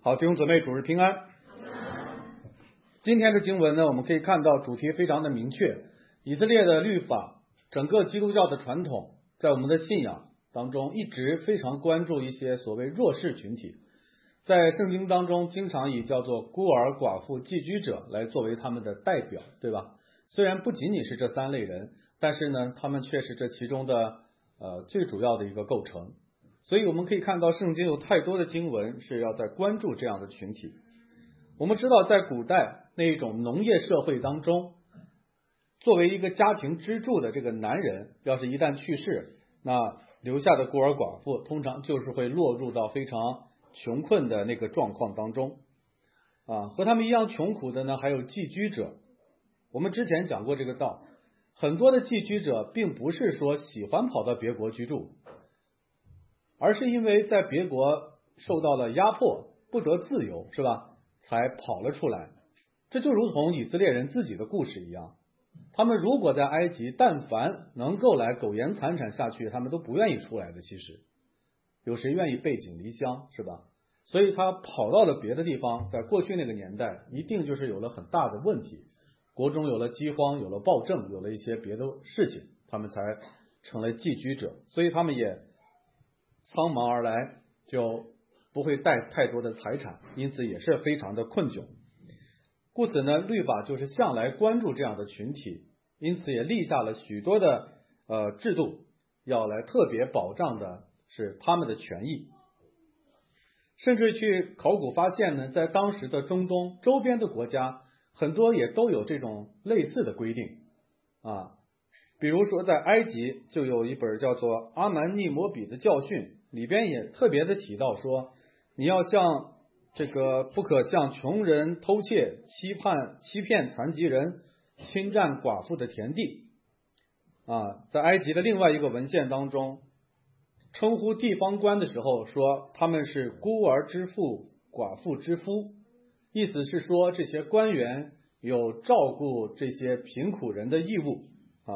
好，弟兄姊妹，主日平安。今天的经文呢，我们可以看到主题非常的明确，以色列的律法，整个基督教的传统，在我们的信仰当中一直非常关注一些所谓弱势群体，在圣经当中经常以叫做孤儿、寡妇、寄居者来作为他们的代表，对吧？虽然不仅仅是这三类人，但是呢，他们却是这其中的最主要的一个构成。所以我们可以看到圣经有太多的经文是要在关注这样的群体。我们知道在古代那一种农业社会当中，作为一个家庭支柱的这个男人，要是一旦去世，那留下的孤儿寡妇通常就是会落入到非常穷困的那个状况当中和他们一样穷苦的呢还有寄居者。我们之前讲过这个道，很多的寄居者并不是说喜欢跑到别国居住，而是因为在别国受到了压迫，不得自由，是吧？才跑了出来。这就如同以色列人自己的故事一样，他们如果在埃及，但凡能够来苟延残喘下去，他们都不愿意出来的。其实有谁愿意背井离乡，是吧？所以他跑到了别的地方，在过去那个年代一定就是有了很大的问题，国中有了饥荒，有了暴政，有了一些别的事情，他们才成了寄居者。所以他们也苍茫而来，就不会带太多的财产，因此也是非常的困窘。故此呢，律法就是向来关注这样的群体，因此也立下了许多的制度，要来特别保障的是他们的权益。甚至去考古发现呢，在当时的中东周边的国家，很多也都有这种类似的规定比如说在埃及就有一本叫做《阿蛮尼摩比的教训》，里边也特别的提到说，你要像不可向穷人偷窃、欺骗残疾人、侵占寡妇的田地在埃及的另外一个文献当中，称呼地方官的时候说他们是孤儿之父、寡妇之夫，意思是说这些官员有照顾这些贫苦人的义务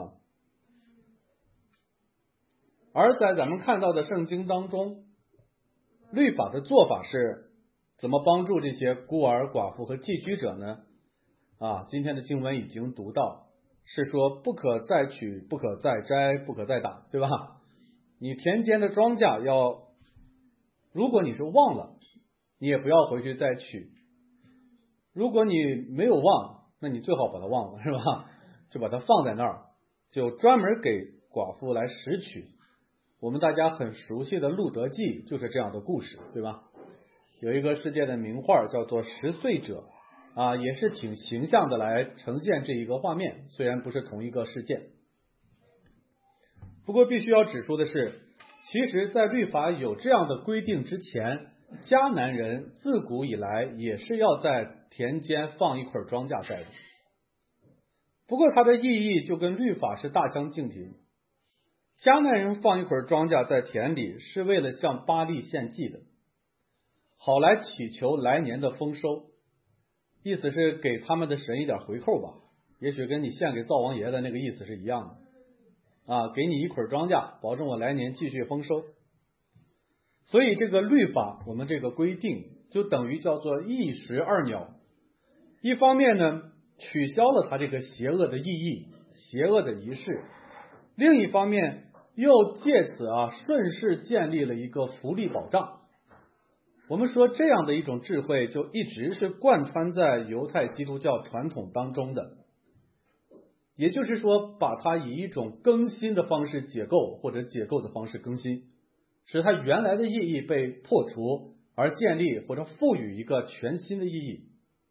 而在咱们看到的圣经当中，律法的做法是怎么帮助这些孤儿、寡妇和寄居者呢？今天的经文已经读到，是说不可再取，不可再摘，不可再打，对吧？你田间的庄稼如果你是忘了，你也不要回去再取；如果你没有忘，那你最好把它忘了，是吧？就把它放在那儿，就专门给寡妇来拾取。我们大家很熟悉的《路德记》就是这样的故事，对吧？有一个世界的名画叫做《拾穗者》也是挺形象的来呈现这一个画面，虽然不是同一个事件。不过必须要指出的是，其实在律法有这样的规定之前，迦南人自古以来也是要在田间放一块庄稼在的。不过它的意义就跟律法是大相径庭。迦南人放一块庄稼在田里，是为了向巴力献祭的，好来祈求来年的丰收，意思是给他们的神一点回扣吧，也许跟你献给灶王爷的那个意思是一样的给你一块庄稼，保证我来年继续丰收。所以这个律法，我们这个规定就等于叫做一石二鸟，一方面呢取消了它这个邪恶的意义、邪恶的仪式，另一方面又借此顺势建立了一个福利保障。我们说这样的一种智慧就一直是贯穿在犹太基督教传统当中的，也就是说把它以一种更新的方式解构，或者解构的方式更新，使它原来的意义被破除，而建立或者赋予一个全新的意义。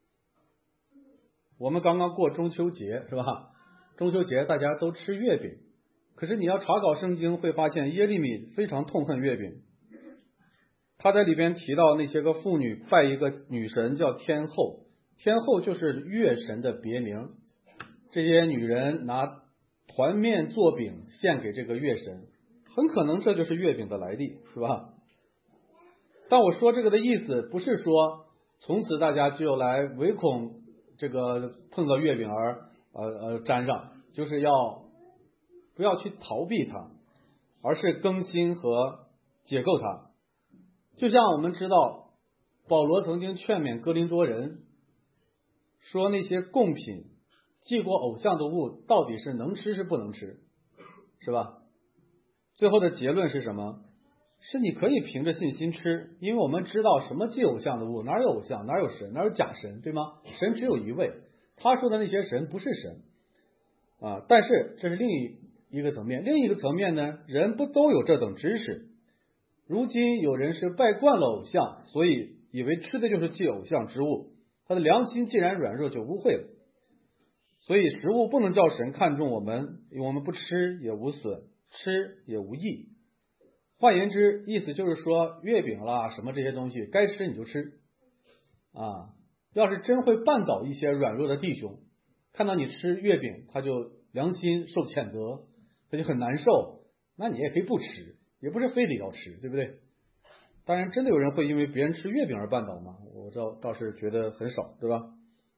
我们刚刚过中秋节，是吧？中秋节大家都吃月饼，可是你要查考圣经会发现耶利米非常痛恨月饼。他在里边提到那些个妇女拜一个女神叫天后，天后就是月神的别名。这些女人拿团面做饼献给这个月神，很可能这就是月饼的来历，是吧？但我说这个的意思不是说从此大家就来唯恐这个碰到月饼而沾上，就是不要去逃避它，而是更新和解构它。就像我们知道保罗曾经劝勉哥林多人，说那些贡品祭过偶像的物到底是能吃是不能吃，是吧？最后的结论是什么？是你可以凭着信心吃，因为我们知道什么祭偶像的物，哪有偶像，哪有神，哪有假神，对吗？神只有一位，他说的那些神不是神啊。但是这是另一个层面，另一个层面呢，人不都有这等知识？如今有人是拜惯了偶像，所以以为吃的就是祭偶像之物，他的良心既然软弱就污秽了。所以食物不能叫神看重我们，因为我们不吃也无损，吃也无益。换言之，意思就是说，月饼啦什么这些东西该吃你就吃啊。要是真会绊倒一些软弱的弟兄，看到你吃月饼他就良心受谴责，他就很难受，那你也可以不吃，也不是非得要吃，对不对？当然真的有人会因为别人吃月饼而绊倒吗？我倒是觉得很少，对吧？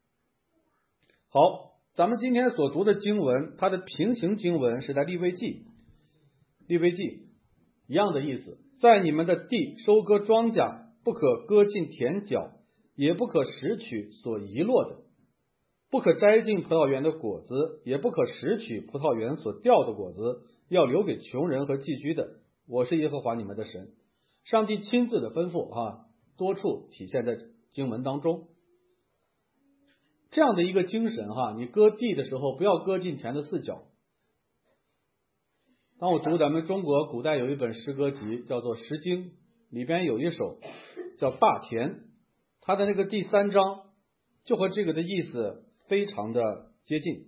好，咱们今天所读的经文，它的平行经文是在利未记一样的意思，在你们的地收割庄稼，不可割尽田角，也不可拾取所遗落的，不可摘尽葡萄园的果子，也不可拾取葡萄园所掉的果子，要留给穷人和寄居的。我是耶和华你们的神。上帝亲自的吩咐多处体现在经文当中。这样的一个精神你割地的时候不要割尽田的四角。当我读咱们中国古代有一本诗歌集叫做《诗经》，里边有一首叫《大田》，它的那个第3章就和这个的意思非常的接近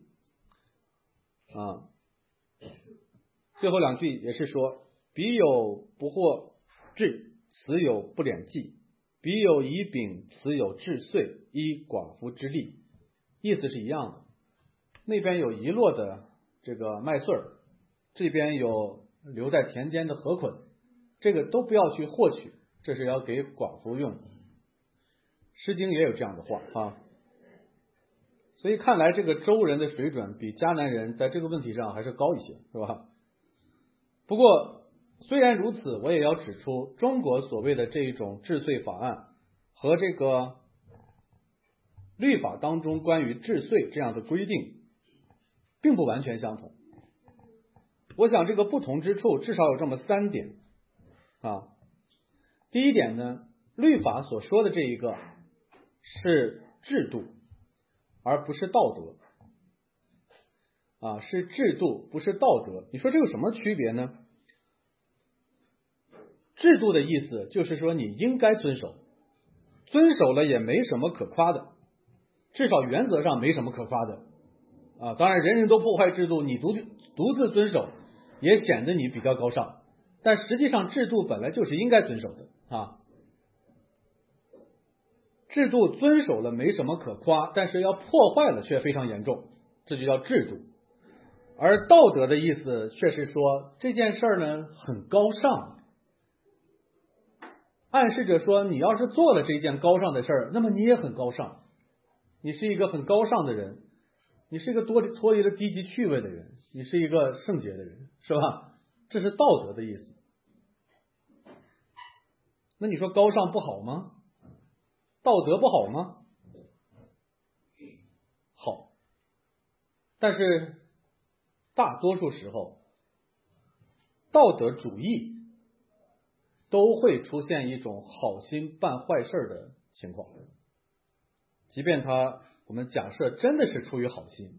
最后2句也是说，彼有不惑志，此有不敛计，彼有以柄，此有治岁，依寡妇之力。意思是一样的，那边有遗落的这个麦穗儿，这边有留在田间的禾捆，这个都不要去获取，这是要给寡妇用的。诗经也有这样的话所以看来这个周人的水准比迦南人在这个问题上还是高一些，是吧？不过虽然如此，我也要指出，中国所谓的这一种治岁法案和这个律法当中关于治岁这样的规定并不完全相同。我想这个不同之处至少有这么3点第一点呢，律法所说的这一个是制度而不是道德是制度不是道德。你说这有什么区别呢？制度的意思就是说你应该遵守，遵守了也没什么可夸的，至少原则上没什么可夸的当然人人都破坏制度，你独自遵守也显得你比较高尚，但实际上制度本来就是应该遵守的制度遵守了没什么可夸，但是要破坏了却非常严重，这就叫制度。而道德的意思却是说这件事呢很高尚，暗示着说你要是做了这件高尚的事儿，那么你也很高尚，你是一个很高尚的人，你是一个脱离了低级趣味的人，你是一个圣洁的人，是吧？这是道德的意思。那你说高尚不好吗？道德不好吗？好，但是大多数时候道德主义都会出现一种好心办坏事的情况，即便我们假设真的是出于好心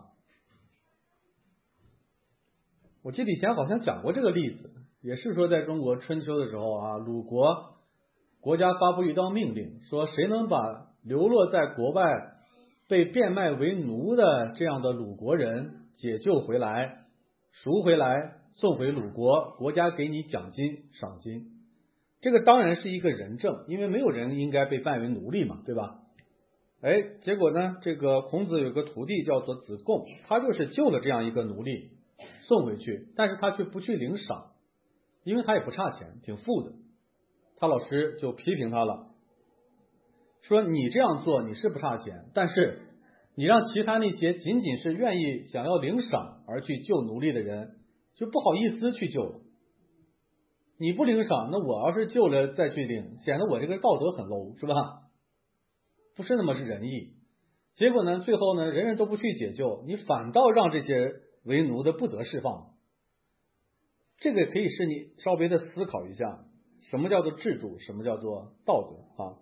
我记得以前好像讲过这个例子，也是说在中国春秋的时候鲁国家发布一道命令，说谁能把流落在国外被变卖为奴的这样的鲁国人解救回来，赎回来，送回鲁国，国家给你奖金赏金。这个当然是一个人证，因为没有人应该被办为奴隶嘛，对吧？结果呢，这个孔子有个徒弟叫做子贡，他就是救了这样一个奴隶送回去，但是他却不去领赏，因为他也不差钱，挺富的。他老师就批评他了，说你这样做你是不差钱，但是你让其他那些仅仅是愿意想要领赏而去救奴隶的人就不好意思去救了。 你不领赏，那我要是救了再去领，显得我这个道德很 low， 是吧？不是那么是仁义。结果呢，最后呢，人人都不去解救，你反倒让这些为奴的不得释放。这个可以使你稍微的思考一下，什么叫做制度，什么叫做道德啊？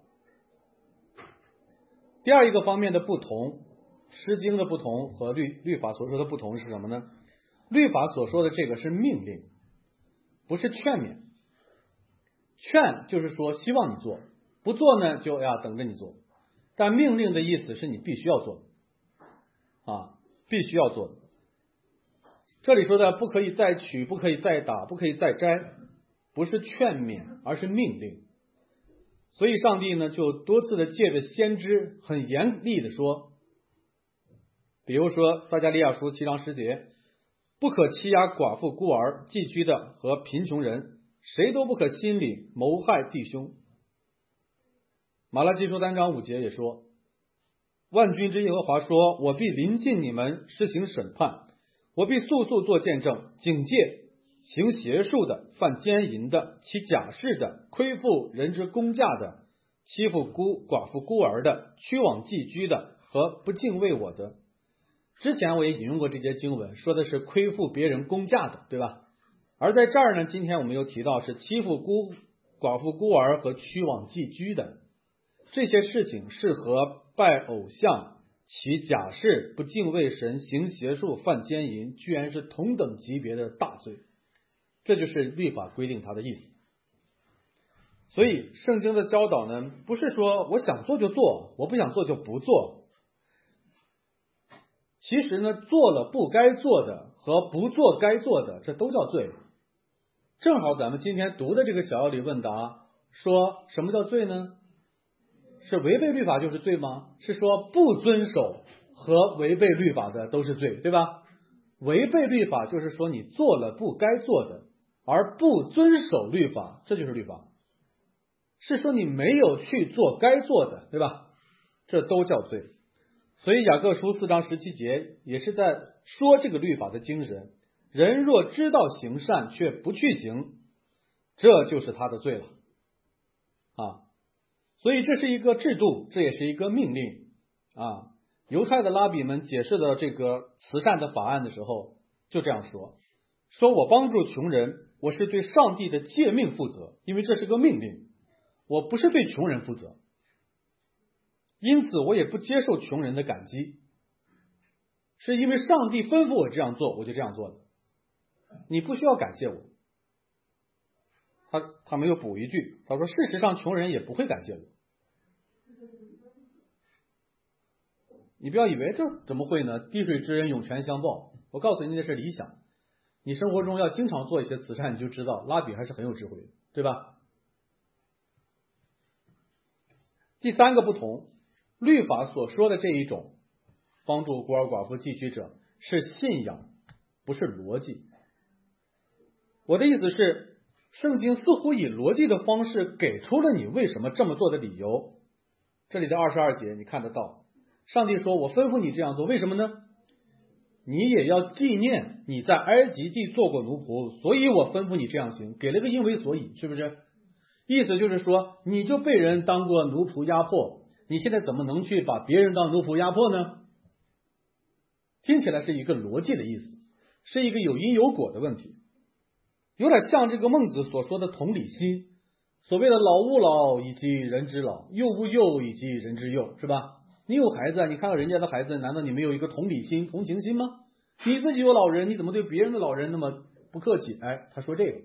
第二一个方面的不同，诗经的不同和律法所说的不同是什么呢？律法所说的这个是命令，不是劝勉。劝就是说希望你做，不做呢就等着你做。但命令的意思是你必须要做必须要做。这里说的不可以再取，不可以再打，不可以再摘，不是劝勉，而是命令。所以上帝呢就多次的借着先知很严厉的说，比如说撒迦利亚书7章10节，不可欺压寡妇孤儿寄居的和贫穷人，谁都不可心里谋害弟兄。马拉基书3章5节也说，万军之耶和华说，我必临近你们施行审判，我必速速做见证，警戒行邪术的，犯奸淫的，起假誓的，亏负人之公价的，欺负寡妇孤儿的，屈枉寄居的和不敬畏我的。之前我也引用过这节经文，说的是亏负别人公价的，对吧？而在这儿呢，今天我们又提到是欺负寡妇孤儿和屈枉寄居的。这些事情是和拜偶像、起假誓、不敬畏神、行邪术、犯奸淫，居然是同等级别的大罪。这就是律法规定它的意思。所以圣经的教导呢，不是说我想做就做，我不想做就不做。其实呢，做了不该做的和不做该做的，这都叫罪。正好咱们今天读的这个小要理问答说什么叫罪呢？是违背律法就是罪吗？是说不遵守和违背律法的都是罪，对吧？违背律法就是说你做了不该做的，而不遵守律法，这就是律法。是说你没有去做该做的，对吧？这都叫罪。所以雅各书4章17节也是在说这个律法的精神，人若知道行善却不去行，这就是他的罪了所以这是一个制度，这也是一个命令犹太的拉比们解释的这个慈善的法案的时候就这样说我帮助穷人，我是对上帝的诫命负责，因为这是个命令，我不是对穷人负责，因此我也不接受穷人的感激，是因为上帝吩咐我这样做，我就这样做的，你不需要感谢我。他没有补一句，他说事实上穷人也不会感谢我。你不要以为这怎么会呢？滴水之恩涌泉相报，我告诉你那是理想，你生活中要经常做一些慈善，你就知道拉比还是很有智慧的，对吧？第三个不同，律法所说的这一种帮助孤儿寡妇寄居者是信仰，不是逻辑。我的意思是，圣经似乎以逻辑的方式给出了你为什么这么做的理由。这里的22节你看得到，上帝说我吩咐你这样做，为什么呢？你也要纪念你在埃及地做过奴仆，所以我吩咐你这样行，给了个因为所以，是不是？意思就是说，你就被人当过奴仆压迫，你现在怎么能去把别人当奴仆压迫呢？听起来是一个逻辑的意思，是一个有因有果的问题，有点像这个孟子所说的同理心，所谓的老吾老以及人之老，幼吾幼以及人之幼，是吧？你有孩子，你看到人家的孩子，难道你没有一个同理心、同情心吗？你自己有老人，你怎么对别人的老人那么不客气？他说这个。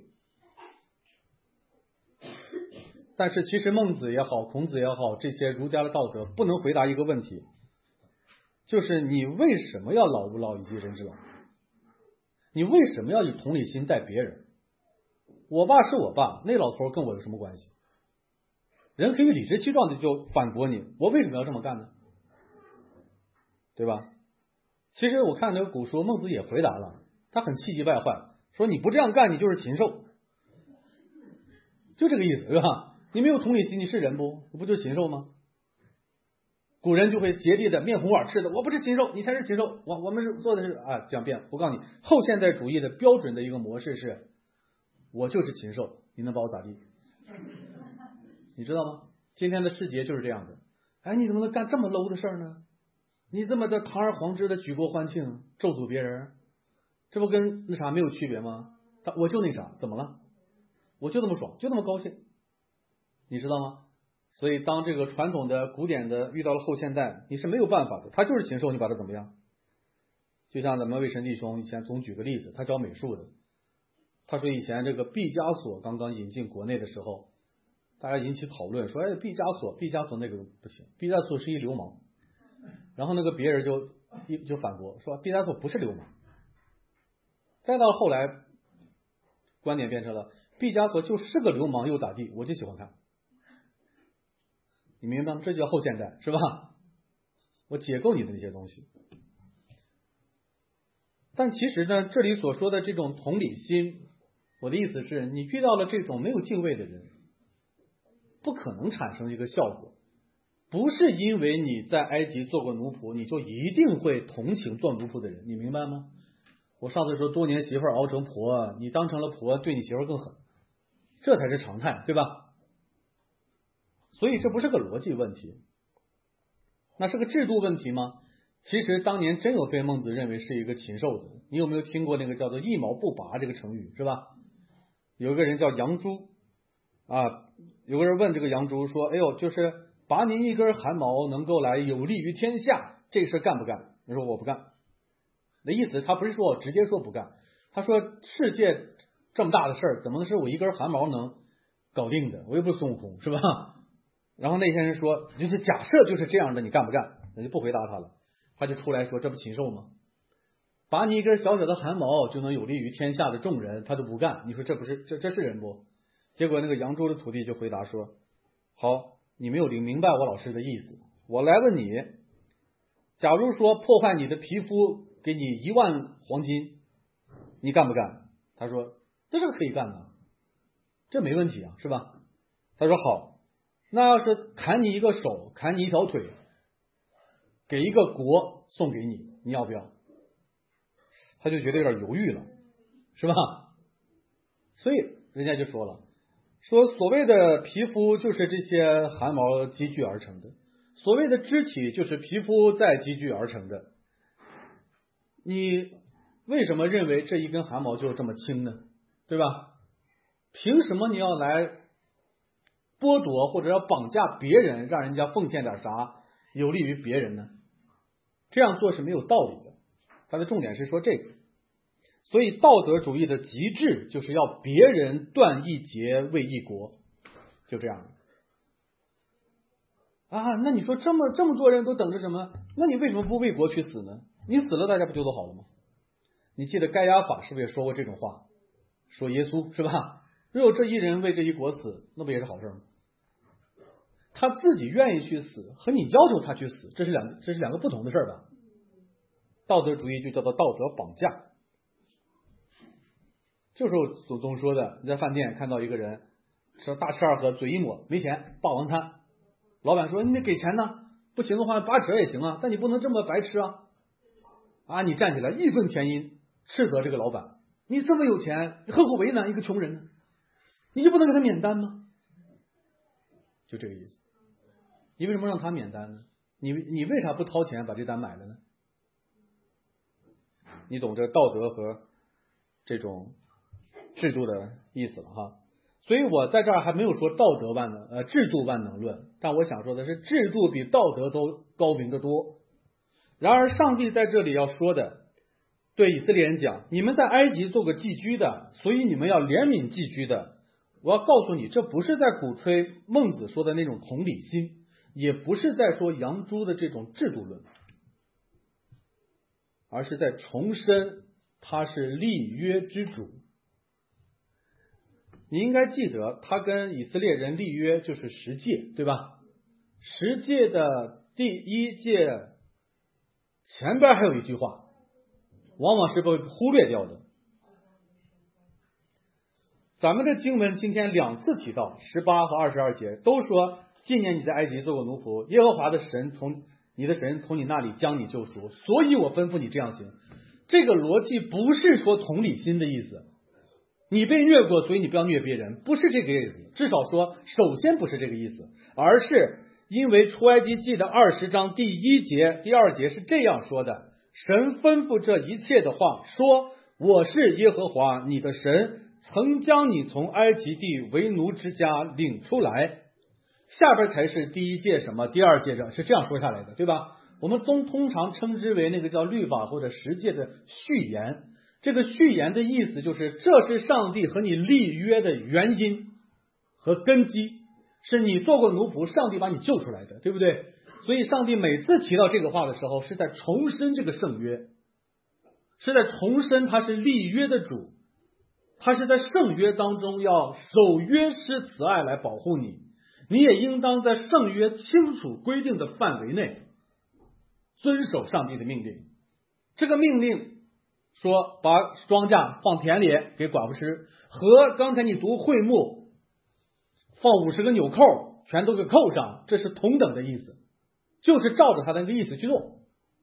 但是其实孟子也好，孔子也好，这些儒家的道德不能回答一个问题，就是你为什么要老吾老以及人之老？你为什么要以同理心待别人？我爸是我爸，那老头跟我有什么关系？人可以理直气壮的就反驳你，我为什么要这么干呢？对吧？其实我看那个古书，孟子也回答了，他很气急败坏，说你不这样干，你就是禽兽，就这个意思，对吧？你没有同理心，你是人不？你不就是禽兽吗？古人就会竭力的面红耳赤的，我不是禽兽，你才是禽兽，我们是做的是这样辩。我告诉你，后现代主义的标准的一个模式是，我就是禽兽， 你能把我咋地？你知道吗？今天的世节就是这样的。哎，你怎么能干这么 low 的事儿呢？你这么的堂而皇之的举国欢庆，咒诅别人，这不跟那啥没有区别吗？我就那啥，怎么了？我就这么爽，就这么高兴，你知道吗？所以当这个传统的古典的遇到了后现代，你是没有办法的，他就是禽兽，你把他怎么样？就像咱们魏晨弟兄以前总举个例子，他教美术的，他说以前这个毕加索刚刚引进国内的时候，大家引起讨论说，哎，毕加索那个不行，毕加索是一流氓。然后那个别人就反驳说毕加索不是流氓。再到后来观点变成了毕加索就是个流氓又咋地，我就喜欢看。你明白吗？这叫后现代，是吧？我解构你的那些东西。但其实呢，这里所说的这种同理心，我的意思是你遇到了这种没有敬畏的人，不可能产生一个效果。不是因为你在埃及做过奴仆，你就一定会同情做奴仆的人，你明白吗？我上次说多年媳妇熬成婆，你当成了婆，对你媳妇更狠，这才是常态，对吧？所以这不是个逻辑问题，那是个制度问题吗？其实当年真有被孟子认为是一个禽兽的。你有没有听过那个叫做一毛不拔这个成语，是吧？有一个人叫杨朱啊，有个人问这个杨朱说，哎呦，就是拔您一根汗毛能够来有利于天下，这个事干不干？你说我不干。那意思他不是说我直接说不干，他说世界这么大的事儿，怎么能是我一根汗毛能搞定的？我又不是孙悟空，是吧？然后那些人说，就是假设就是这样的，你干不干？那就不回答他了。他就出来说，这不禽兽吗？拔你一根小小的汗毛就能有利于天下的众人，他都不干。你说这不是这是人不？结果那个扬州的徒弟就回答说，好，你没有明白我老师的意思，我来问你，假如说破坏你的皮肤给你1万黄金，你干不干？他说这是可以干的，这没问题啊，是吧？他说好，那要是砍你一个手，砍你一条腿，给一个国送给你，你要不要？他就觉得有点犹豫了，是吧？所以人家就说了，说所谓的皮肤就是这些汗毛积聚而成的，所谓的肢体就是皮肤再积聚而成的。你为什么认为这一根汗毛就这么轻呢？对吧？凭什么你要来剥夺或者要绑架别人，让人家奉献点啥有利于别人呢？这样做是没有道理的。他的重点是说这个，所以道德主义的极致就是要别人断一节为一国，就这样啊。那你说这么多人都等着什么？那你为什么不为国去死呢？你死了大家不就都好了吗？你记得该亚法是不是也说过这种话？说耶稣是吧？如果这一人为这一国死，那不也是好事吗？他自己愿意去死和你要求他去死，这是两个不同的事儿吧？道德主义就叫做道德绑架。就是我祖宗说的，你在饭店看到一个人大吃二喝，嘴一抹没钱，霸王餐，老板说你得给钱呢，不行的话8折也行啊，但你不能这么白吃啊！你站起来义愤填膺斥责这个老板，你这么有钱，你何苦为难一个穷人呢？你就不能给他免单吗？就这个意思。你为什么让他免单呢？你为啥不掏钱把这单买了呢？你懂这道德和这种制度的意思了哈。所以我在这儿还没有说制度万能论，但我想说的是制度比道德都高明得多。然而上帝在这里要说的，对以色列人讲，你们在埃及做过寄居的，所以你们要怜悯寄居的。我要告诉你，这不是在鼓吹孟子说的那种同理心，也不是在说杨朱的这种制度论，而是在重申他是立约之主。你应该记得他跟以色列人立约就是十诫，对吧？十诫的第1诫前边还有一句话，往往是被忽略掉的。咱们的经文今天2次提到18和22节，都说纪念你在埃及做过奴仆，耶和华的神你的神从你那里将你救赎，所以我吩咐你这样行。这个逻辑不是说同理心的意思， 你被虐过，所以你不要虐别人，不是这个意思。至少说，首先不是这个意思，而是因为出埃及记的20章第1节、第2节是这样说的：神吩咐这一切的话，说：我是耶和华你的神，曾将你从埃及地为奴之家领出来。下边才是第1诫什么，第2诫什么，是这样说下来的，对吧？我们通常称之为那个叫律法或者十诫的序言。这个序言的意思就是，这是上帝和你立约的原因和根基，是你做过奴仆，上帝把你救出来的，对不对？所以上帝每次提到这个话的时候，是在重申这个圣约，是在重申他是立约的主，他是在圣约当中要守约施慈爱来保护你，你也应当在圣约清楚规定的范围内遵守上帝的命令。这个命令说把庄稼放田里给寡妇吃，和刚才你读会幕放50个纽扣全都给扣上，这是同等的意思，就是照着他的那个意思去做。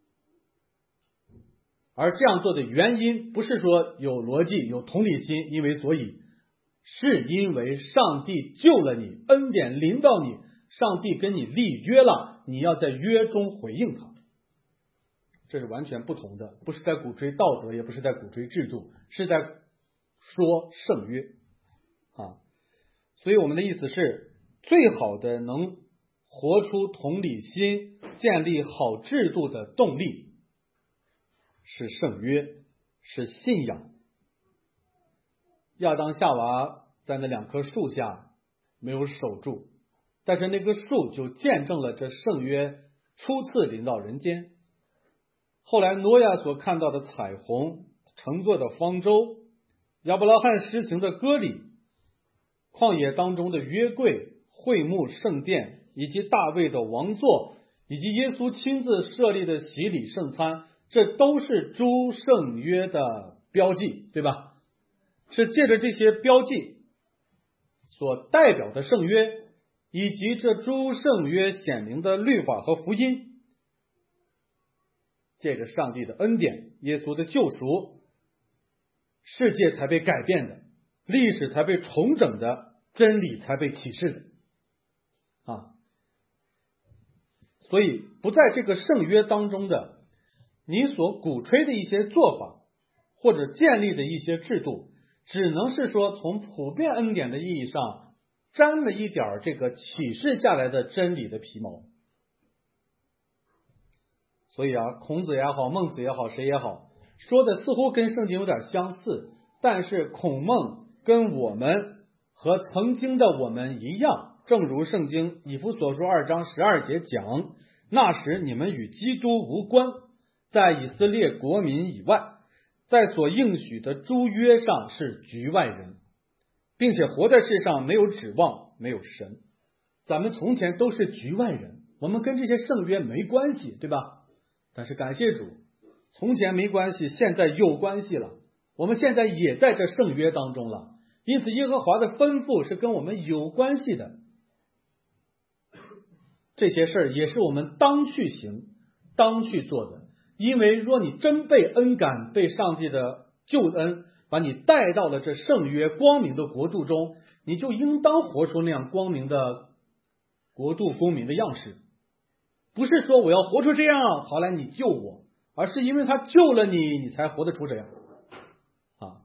而这样做的原因不是说有逻辑有同理心，是因为上帝救了你，恩典临到你，上帝跟你立约了，你要在约中回应他。这是完全不同的，不是在鼓吹道德，也不是在鼓吹制度，是在说圣约啊。所以我们的意思是，最好的能活出同理心、建立好制度的动力是圣约，是信仰。亚当夏娃在那2棵树下没有守住，但是那棵树就见证了这圣约初次临到人间。后来挪亚所看到的彩虹、乘坐的方舟、亚伯拉罕施行的割礼、旷野当中的约柜、会幕圣殿，以及大卫的王座，以及耶稣亲自设立的洗礼圣餐，这都是诸圣约的标记，对吧？是借着这些标记所代表的圣约，以及这诸圣约显明的律法和福音，借着上帝的恩典，耶稣的救赎，世界才被改变的，历史才被重整的，真理才被启示的啊。所以不在这个圣约当中的你所鼓吹的一些做法或者建立的一些制度，只能是说从普遍恩典的意义上沾了一点这个启示下来的真理的皮毛。所以孔子也好，孟子也好，谁也好，说的似乎跟圣经有点相似，但是孔孟跟我们和曾经的我们一样，正如圣经以弗所书2章12节讲，那时你们与基督无关，在以色列国民以外，在所应许的诸约上是局外人，并且活在世上没有指望，没有神。咱们从前都是局外人，我们跟这些圣约没关系，对吧？但是感谢主，从前没关系，现在有关系了，我们现在也在这圣约当中了，因此耶和华的吩咐是跟我们有关系的。这些事儿也是我们当去行，当去做的。因为若你真被恩感，被上帝的救恩把你带到了这圣约光明的国度中，你就应当活出那样光明的国度公民的样式。不是说我要活出这样，好来你救我，而是因为他救了你，你才活得出这样啊。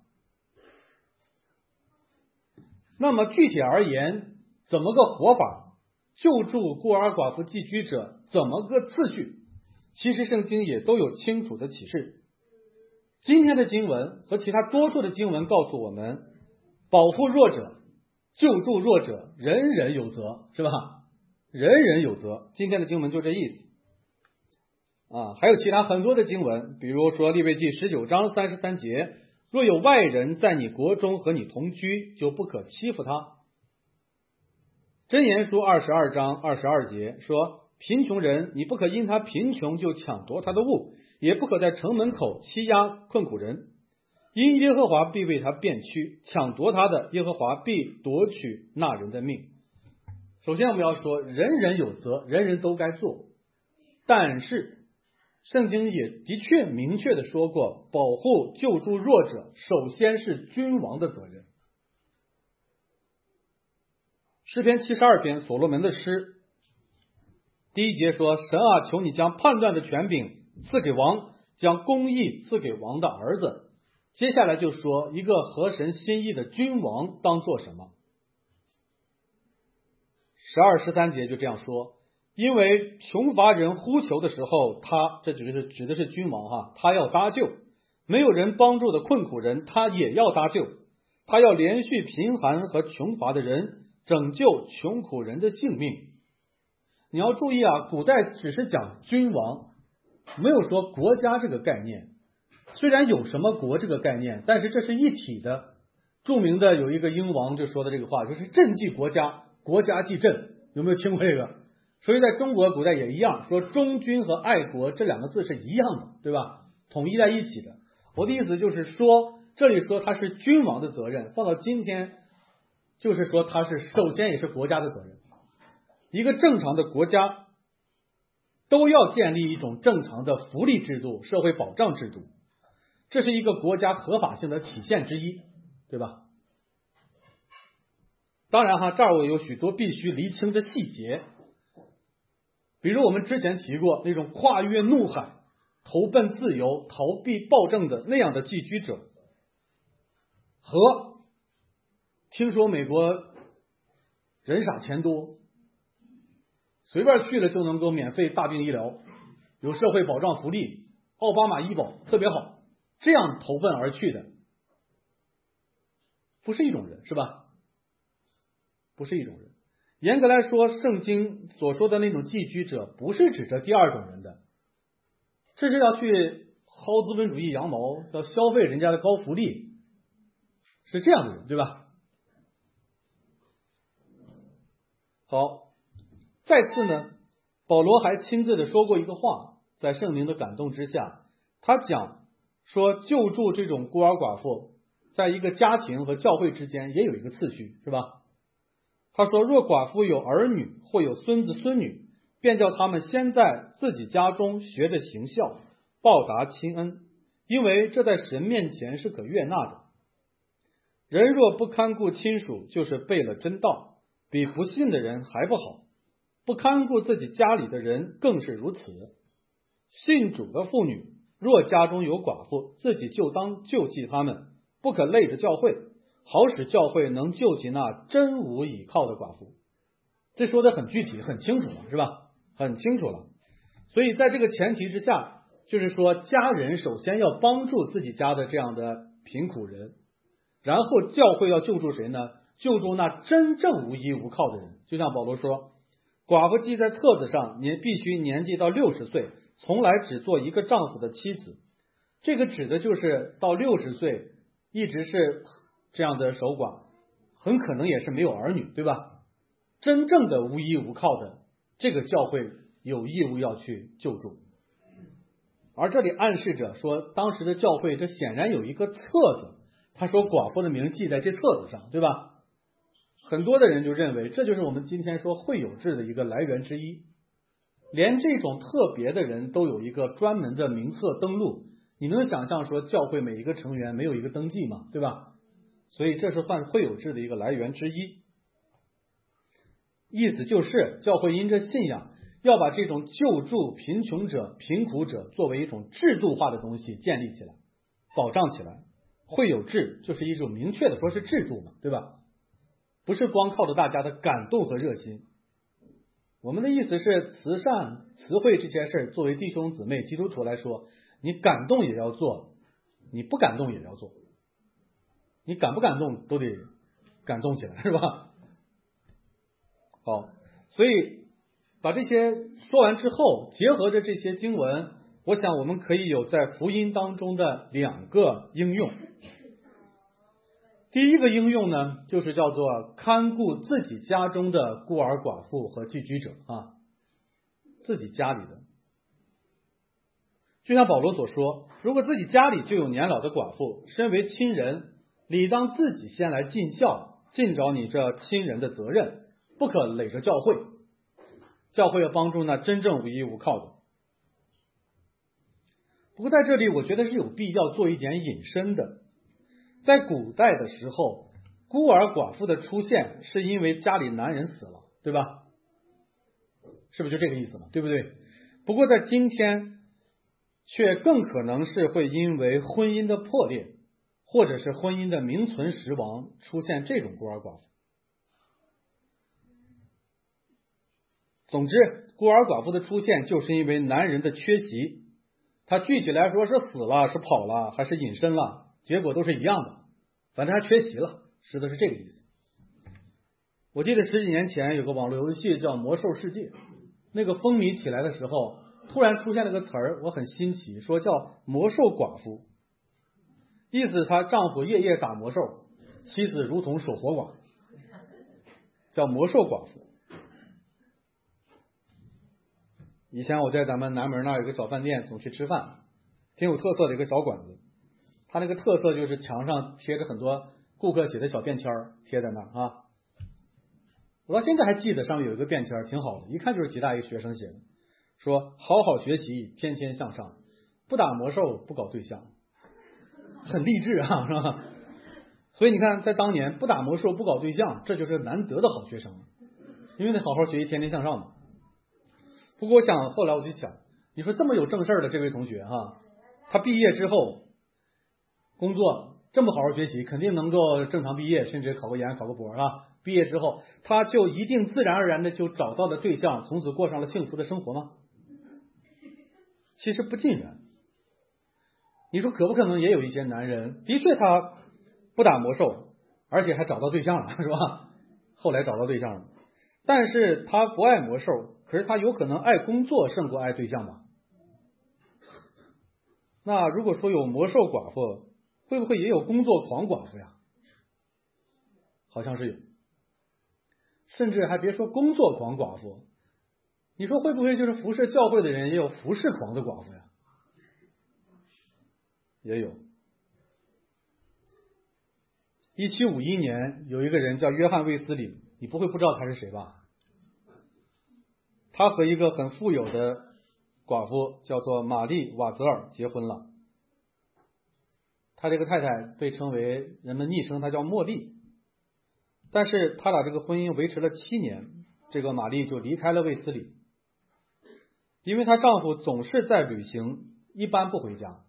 那么具体而言，怎么个活法？救助孤儿寡妇寄居者怎么个次序？其实圣经也都有清楚的启示。今天的经文和其他多数的经文告诉我们，保护弱者、救助弱者，人人有责，是吧？人人有责。今天的经文就这意思啊。还有其他很多的经文，比如说利未记19章33节，若有外人在你国中和你同居，就不可欺负他。箴言书22章22节说，贫穷人你不可因他贫穷就抢夺他的物，也不可在城门口欺压困苦人，因耶和华必为他辩屈，抢夺他的，耶和华必夺取那人的命。首先我们要说，人人有责，人人都该做，但是圣经也的确明确的说过，保护救助弱者首先是君王的责任， 诗篇72篇所罗门的诗，第1节说：神啊，求你将判断的权柄赐给王，将公义赐给王的儿子。接下来就说一个合神心意的君王当做什么。12、13节就这样说：因为穷乏人呼求的时候，他，这指的是君王他要搭救；没有人帮助的困苦人，他也要搭救。他要连续贫寒和穷乏的人，拯救穷苦人的性命。你要注意古代只是讲君王，没有说国家这个概念。虽然有什么国这个概念，但是这是一体的。著名的有一个英王就说的这个话，就是朕即国家，国家即朕。有没有听过这个？所以在中国古代也一样，说忠君和爱国这2个字是一样的，对吧？统一在一起的。我的意思就是说，这里说他是君王的责任，放到今天就是说他是首先也是国家的责任。一个正常的国家都要建立一种正常的福利制度、社会保障制度，这是一个国家合法性的体现之一，对吧？当然这儿我有许多必须厘清的细节，比如我们之前提过那种跨越怒海、投奔自由、逃避暴政的那样的寄居者，和听说美国人傻钱多，随便去了就能够免费大病医疗，有社会保障福利，奥巴马医保特别好，这样投奔而去的不是一种人，是吧？不是一种人。严格来说，圣经所说的那种寄居者不是指着第2种人的，这是要去薅资本主义羊毛，要消费人家的高福利，是这样的人，对吧？好，再次呢，保罗还亲自的说过一个话，在圣灵的感动之下，他讲说救助这种孤儿寡妇，在一个家庭和教会之间也有一个次序，是吧？他说，若寡妇有儿女或有孙子孙女，便叫他们先在自己家中学着行孝，报答亲恩，因为这在神面前是可悦纳的。人若不看顾亲属，就是背了真道，比不信的人还不好。不看顾自己家里的人更是如此。信主的妇女若家中有寡妇，自己就当救济他们，不可累着教会，好使教会能救济那真无倚靠的寡妇。这说的很具体很清楚了，是吧？很清楚了。所以在这个前提之下，就是说家人首先要帮助自己家的这样的贫苦人，然后教会要救助谁呢？救助那真正无依无靠的人。就像保罗说，寡妇记在册子上，你必须年纪到60岁，从来只做一个丈夫的妻子。这个指的就是到60岁一直是这样的守寡，很可能也是没有儿女，对吧？真正的无依无靠的，这个教会有义务要去救助。而这里暗示着说，当时的教会这显然有一个册子，他说寡妇的名记在这册子上，对吧？很多的人就认为这就是我们今天说会友制的一个来源之一，连这种特别的人都有一个专门的名册登录。你能想象说教会每一个成员没有一个登记吗？对吧？所以这是犯会友制的一个来源之一。意思就是教会因着信仰要把这种救助贫穷者、贫苦者作为一种制度化的东西建立起来，保障起来。会友制就是一种明确的说是制度嘛，对吧？不是光靠着大家的感动和热心。我们的意思是慈善、慈惠这些事作为弟兄姊妹基督徒来说，你感动也要做，你不感动也要做，你感不感动都得感动起来，是吧？好，所以把这些说完之后，结合着这些经文，我想我们可以有在福音当中的2个应用。第一个应用呢，就是叫做看顾自己家中的孤儿寡妇和寄居者自己家里的。就像保罗所说，如果自己家里就有年老的寡妇，身为亲人，理当自己先来尽孝，尽着你这亲人的责任，不可累着教会。教会要帮助那真正无依无靠的。不过在这里我觉得是有必要做一点引申的。在古代的时候， 孤儿寡妇的出现是因为家里男人死了，对吧？是不是就这个意思嘛？对不对？不过在今天却更可能是会因为婚姻的破裂或者是婚姻的名存实亡出现这种孤儿寡妇。总之，孤儿寡妇的出现就是因为男人的缺席，他具体来说是死了是跑了还是隐身了，结果都是一样的，反正他缺席了，说的是这个意思。我记得10几年前有个网络游戏叫魔兽世界，那个风靡起来的时候，突然出现了个词儿，我很新奇，说叫魔兽寡妇，意思她丈夫夜夜打魔兽，妻子如同守活寡，叫魔兽寡妇。以前我在咱们南门那儿有个小饭店，总去吃饭，挺有特色的一个小馆子。他那个特色就是墙上贴着很多顾客写的小便签贴在那儿啊。我到现在还记得上面有一个便签挺好的，一看就是吉大一个学生写的，说好好学习，天天向上，不打魔兽，不搞对象，很励志啊，是吧？所以你看，在当年不打魔兽，不搞对象，这就是难得的好学生，因为得好好学习，天天向上嘛。不过我想后来我就想，你说这么有正事的这位同学哈，他毕业之后工作这么好好学习，肯定能够正常毕业，甚至考个研考个博啊。毕业之后他就一定自然而然的就找到了对象，从此过上了幸福的生活吗？其实不尽然。你说可不可能也有一些男人的确他不打魔兽，而且还找到对象了，是吧？后来找到对象了，但是他不爱魔兽，可是他有可能爱工作胜过爱对象吧？那如果说有魔兽寡妇，会不会也有工作狂寡妇呀？好像是有，甚至还别说工作狂寡妇，你说会不会就是服侍教会的人也有服侍狂的寡妇呀？也有。1751年有一个人叫约翰卫斯理，你不会不知道他是谁吧？他和一个很富有的寡妇叫做玛丽瓦泽尔结婚了。他这个太太被称为人们昵称他叫茉莉，但是他俩这个婚姻维持了7年，这个玛丽就离开了卫斯理，因为她丈夫总是在旅行，一般不回家，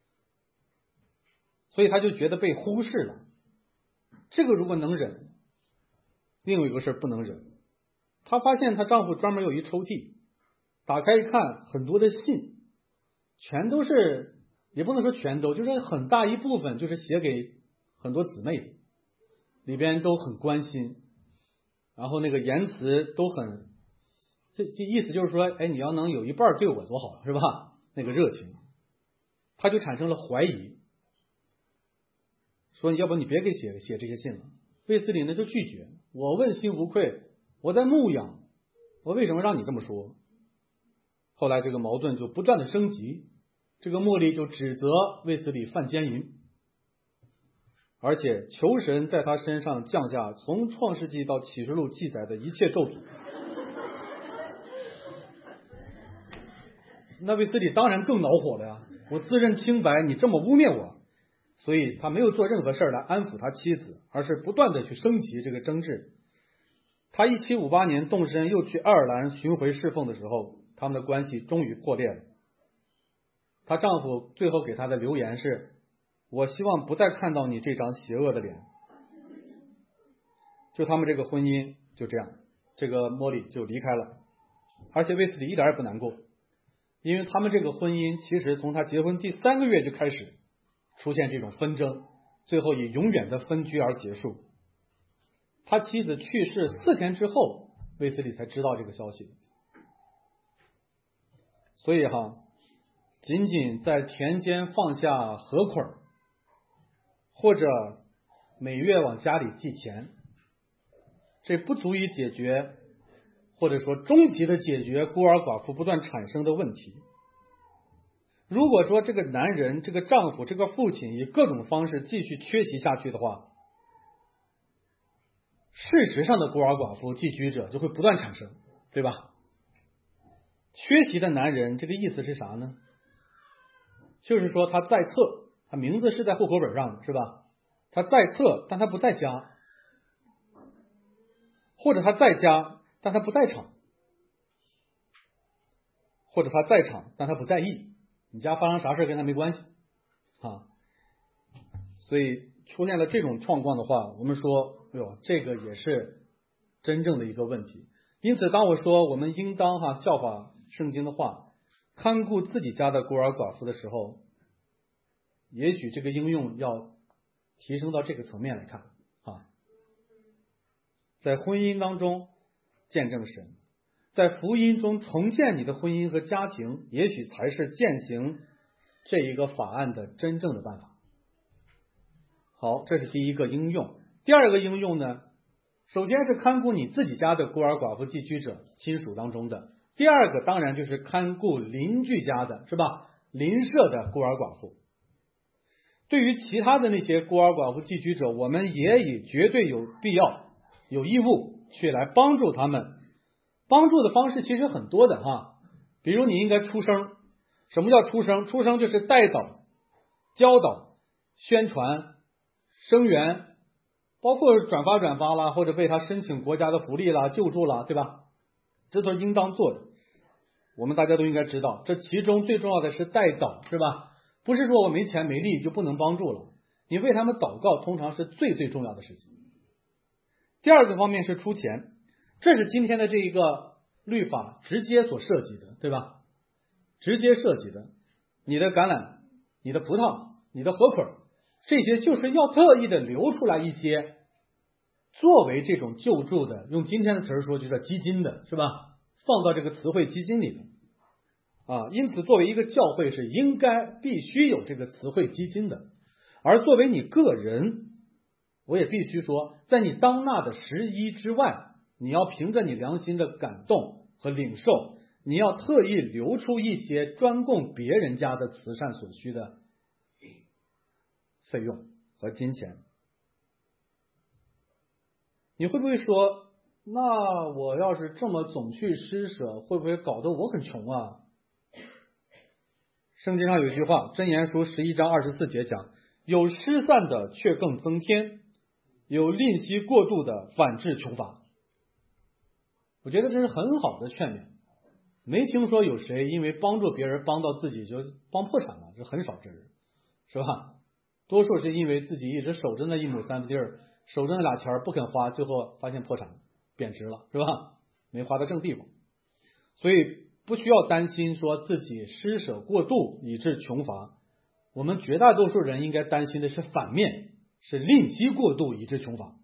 所以她就觉得被忽视了。这个如果能忍，另有一个事不能忍。她发现她丈夫专门有一抽屉，打开一看，很多的信，全都是，也不能说全都，就是很大一部分就是写给很多姊妹的，里边都很关心，然后那个言辞都很，这意思就是说，哎，你要能有一半对我多好，是吧？那个热情，他就产生了怀疑，说要不你别给写这些信了。卫斯理呢就拒绝，我问心无愧，我在牧养，我为什么让你这么说？后来这个矛盾就不断的升级，这个茉莉就指责卫斯理犯奸淫，而且求神在他身上降下从创世纪到启示录记载的一切咒诅。那卫斯理当然更恼火了呀，我自认清白，你这么污蔑我。所以他没有做任何事来安抚他妻子，而是不断的去升级这个争执。他1758年动身又去爱尔兰巡回侍奉的时候，他们的关系终于破裂了。她丈夫最后给她的留言是，我希望不再看到你这张邪恶的脸。就他们这个婚姻就这样，这个茉莉就离开了，而且卫斯理一点也不难过，因为他们这个婚姻其实从他结婚第3个月就开始出现这种纷争，最后以永远的分居而结束。他妻子去世4天之后，卫斯理才知道这个消息。所以仅仅在田间放下禾捆，或者每月往家里寄钱，这不足以解决，或者说终极的解决孤儿寡妇不断产生的问题。如果说这个男人，这个丈夫，这个父亲以各种方式继续缺席下去的话，事实上的孤儿寡妇寄居者就会不断产生，对吧？缺席的男人这个意思是啥呢？就是说他在册，他名字是在户口本上的，是吧？他在册，但他不在家， 或者他在家，但他不在场，或者他在场，但他不在意，你家发生啥事跟他没关系啊。所以出现了这种状况的话，我们说，这个也是真正的一个问题。因此，当我说我们应当效法圣经的话，看顾自己家的孤儿寡妇的时候，也许这个应用要提升到这个层面来看啊。在婚姻当中见证神，在福音中重建你的婚姻和家庭，也许才是践行这一个法案的真正的办法。好，这是第一个应用。第二个应用呢，首先是看顾你自己家的孤儿寡妇寄居者亲属当中的，第二个当然就是看顾邻居家的，是吧？邻舍的孤儿寡妇。对于其他的那些孤儿寡妇寄居者，我们也绝对有必要有义务去来帮助他们。帮助的方式其实很多的比如你应该出声。什么叫出声？出声就是带导、教导、宣传、声援，包括转发啦，或者为他申请国家的福利啦、救助啦，对吧？这都是应当做的。我们大家都应该知道，这其中最重要的是带导，是吧？不是说我没钱没力就不能帮助了，你为他们祷告通常是最重要的事情。第二个方面是出钱，这是今天的这一个律法直接所涉及的，对吧？直接涉及的，你的橄榄、你的葡萄、你的河捆，这些就是要特意的留出来一些作为这种救助的，用今天的词说就叫基金的，是吧？放到这个词汇基金里面因此作为一个教会是应该必须有这个词汇基金的。而作为你个人，我也必须说，在你当纳的11之外，你要凭着你良心的感动和领受，你要特意留出一些专供别人家的慈善所需的费用和金钱。你会不会说，那我要是这么总去施舍，会不会搞得我很穷啊？圣经上有句话，箴言书11章24节讲，有失散的却更增添，有吝惜过度的反致穷乏。我觉得这是很好的劝勉。没听说有谁因为帮助别人帮到自己就帮破产了，这很少这人，是吧？多数是因为自己一直守着那一亩三分地儿，守着那俩钱不肯花，最后发现破产贬值了，是吧？没花到正地方。所以不需要担心说自己施舍过度以致穷乏，我们绝大多数人应该担心的是反面，是吝惜过度以致穷乏